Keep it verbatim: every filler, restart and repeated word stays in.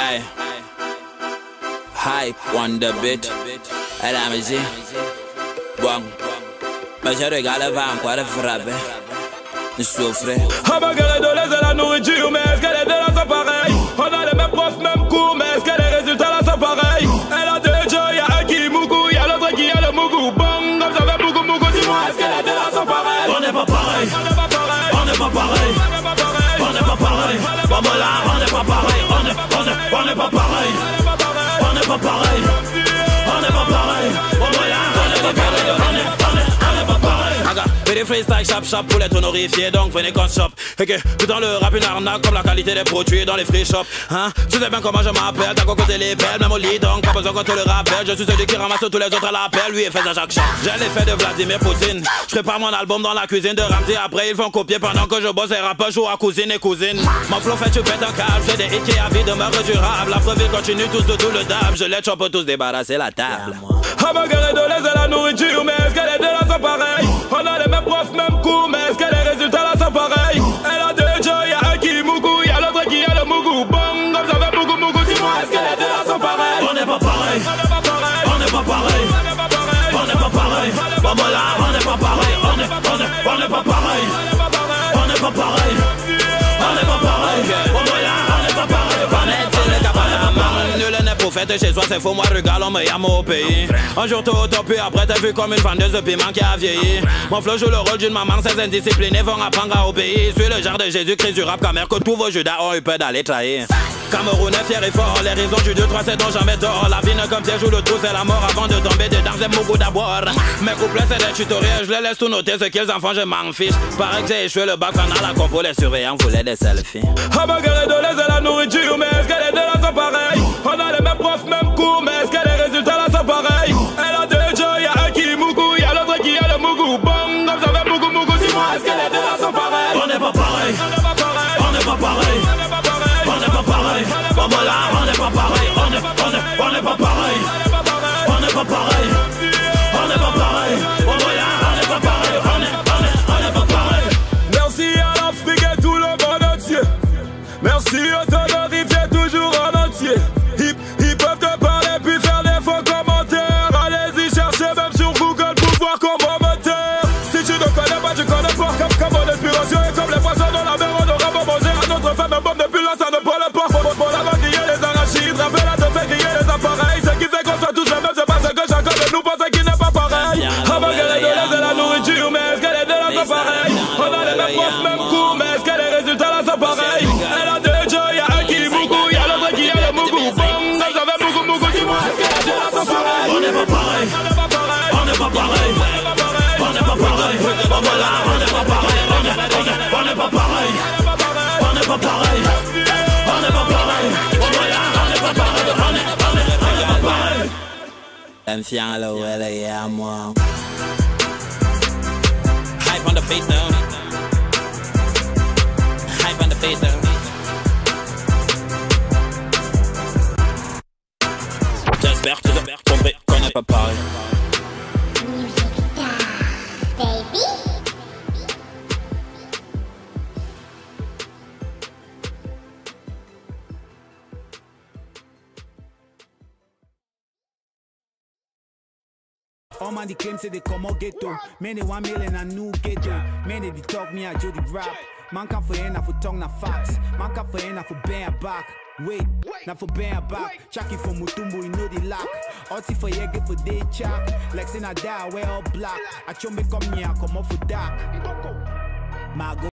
Aye. Hype on the beat. Elle a mis bon. Mais je regarde pas encore de frapper. Je souffre. Ah bah qu'elle est de l'aise à la nourriture, mais est-ce qu'elle est de là c'est pareil? On a les mêmes profs, mêmes cours, mais est-ce que les résultats là c'est pareil? Elle a deux jeux, y'a un qui mougou, y'a l'autre qui a le mougou. Bon, comme ça fait beaucoup mougou, dis-moi, est-ce qu'elle est de là c'est pareil? On n'est pas pareil, on n'est pas pareil, on n'est pas pareil, on n'est pas pareil, bon ben là on n'est pas pareil, on n'est on n'est on n'est pas pareil, on n'est pas pareil, on n'est pas pareil, bon ben là on n'est pas pareil, on est on est on n'est pas pareil. Fais des freestyle chap chap pour les honorifier, donc venez qu'on shop. Ok, tout dans le rap une arnaque comme la qualité des produits dans les free shops. Hein, tu sais bien comment je m'appelle, t'as qu'à côté les belles, même au lit donc pas besoin qu'on te le rappelle. Je suis celui qui ramasse tous les autres à l'appel, lui il fait ça chaque shop. J'ai l'effet de Vladimir Poutine, je prépare mon album dans la cuisine de Ramsey. Après ils vont copier pendant que je bosse, les rappeurs jouent à cousine et cousine. Mon flow fait tu pètes un câble, j'ai des hits qui à vie demeure durable. La preuve il continue tous de tout le dab, je les chope tous débarrasser la table. Ah bah qu'elle est de l'aise à la nourriture, mais est-ce qu'elle est de là c'est pareil? On a les mêmes profs, mêmes cours, mais est-ce que les résultats là c'est pareil? Elle a deux jeux, y'a un qui mougou, y'a l'autre qui a le mougou. Bon, comme ça fait beaucoup mougou, dis-moi, est-ce qu'elle est de là c'est pareil? On n'est pas pareil, on n'est pas pareil, on n'est pas pareil, on n'est pas pareil, bon ben là on n'est pas pareil, on est on est on n'est pas pareil, on n'est pas pareil, on n'est pas pareil, bon ben là on n'est pas pareil. Nul n'est prophète chez soi, c'est faux, moi regarde, on me y'a au pays. Un jour tout au puis après t'as vu comme une vendeuse de piment qui a vieilli. Mon flow joue le rôle d'une maman, ces indisciplinés vont apprendre à obéir. Je suis le genre de Jésus-Christ du rap camère que tous vos judas ont eu peur d'aller trahir. Cameroun est fier et fort, les raisons du deux trois c'est dont jamais tort. La vie n'est comme piège où le trou c'est la mort avant de tomber dedans, j'aime beaucoup d'abord. Mes couplets c'est des tutoriels, je les laisse tout noter, ce qu'ils en font je m'en fiche. Pareil que j'ai échoué le bac pendant la compo, les surveillants voulaient des selfies. Ah bah qu'elle est de l'aise à la nourriture, mais est-ce qu'elle est de là c'est pareil? On a les mêmes profs, mêmes cours, mais est-ce que les résultats là c'est pareil? Elle a deux jeux, y'a un qui mougou, y'a l'autre qui a le mougou. Bon, comme ça fait beaucoup mougou, dis-moi, est-ce qu'elle est de là c'est pareil? On n'est pas pareil, on n'est pas pareil, on n'est pas pareil, on n'est pas pareil, bon ben là on n'est pas pareil, on est on est on n'est pas pareil, on n'est pas pareil, on n'est pas pareil, bon ben là on n'est pas pareil, on est on est on n'est pas pareil. Merci à l'Afrique et tout le monde entier. Merci aux honorifiés toujours en entier. Ils, ils peuvent te parler puis faire des faux commentaires. Allez-y chercher même sur Google pour voir comment me taire. Si tu ne connais pas, tu connais pas. Comme, comme mon inspiration et comme les poissons dans la mer, on aura pas mangé à notre femme. Un bombe depuis là, ça ne prend pas. Pour, pour, pour la griller les arachides, rappelle à te faire griller les appareils. Ce qui fait qu'on soit tous les mêmes, c'est parce que chacun de nous pense qu'il n'est pas pareil. Ah bah qu'elle est de l'aise et la nourriture, mais est-ce qu'elle est de là, c'est pareil? On a les mêmes profs, mêmes cours, mais est-ce que les résultats là, c'est pareil? Elle a deux jeux, y'a un qui mougou, y'a l'autre qui a le mougou. Bon, ça fait beaucoup, beaucoup, dis-moi, est-ce qu'elle est de là, c'est pareil? On n'est pas pareil, on n'est pas pareil, on n'est pas pareil, bon ben là on n'est pas pareil, on est on n'est pas pareil, on n'est pas pareil, on n'est pas pareil, bon ben là on n'est pas pareil, on est on est on n'est pas pareil. Confiant là où elle est à moi. Hype on the beat now. Hype on the beat now. J'espère que vous avez compris qu'on n'est pas pareil. Baby. All man, the claim say they come out ghetto. Man, they one million and new ghetto. Man, they talk me a Jody rap. Man, can for end for tongue na facts. Man, can for end for bang back. Wait, not for bang back. Chucky for Mutumbu, you know the lock. Oti for yege for day chak. Like sin I die, wear all black. I chum me come here, come off for dark. My go.